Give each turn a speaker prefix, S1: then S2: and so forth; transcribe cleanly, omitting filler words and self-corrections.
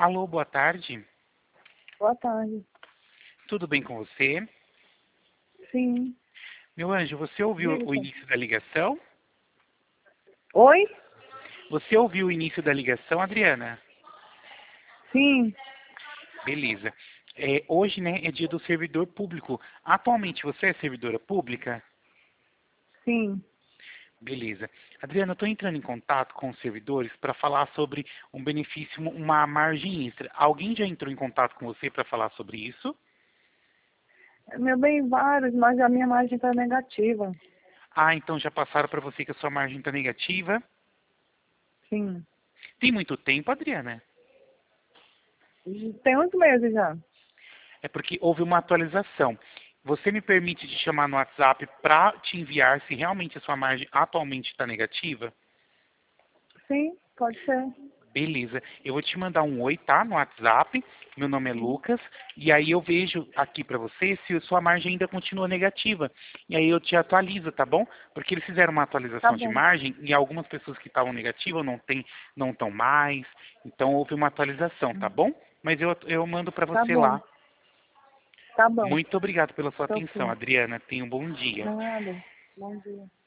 S1: Alô, boa tarde.
S2: Boa tarde.
S1: Tudo bem com você?
S2: Sim.
S1: Meu anjo, você ouviu o
S2: Diga.
S1: início da ligação?
S2: Oi?
S1: Você ouviu o início da ligação, Adriana?
S2: Sim.
S1: Beleza. Hoje, né, é dia do servidor público. Atualmente, você é servidora pública?
S2: Sim.
S1: Beleza. Adriana, eu estou entrando em contato com os servidores para falar sobre um benefício, uma margem extra. Alguém já entrou em contato com você para falar sobre isso?
S2: Meu bem, vários, mas a minha margem está negativa.
S1: Ah, então já passaram para você que a sua margem está negativa?
S2: Sim.
S1: Tem muito tempo, Adriana?
S2: Tem uns meses já.
S1: É porque houve uma atualização. Você me permite te chamar no WhatsApp para te enviar se realmente a sua margem atualmente está negativa?
S2: Sim, pode ser.
S1: Beleza. Eu vou te mandar um oi, tá? No WhatsApp. Meu nome é
S2: Sim.
S1: Lucas. E aí eu vejo aqui para você se a sua margem ainda continua negativa. E aí eu te atualizo, tá bom? Porque eles fizeram uma
S2: Tá
S1: atualização de
S2: bom.
S1: margem e algumas pessoas que estavam negativas não estão mais. Então houve uma atualização, tá bom? Mas eu mando para
S2: Tá
S1: você
S2: bom.
S1: lá.
S2: Tá bom.
S1: Muito obrigado pela sua
S2: Tô
S1: atenção,
S2: ok.
S1: Adriana. Tenha um bom dia.
S2: Nada. Bom dia.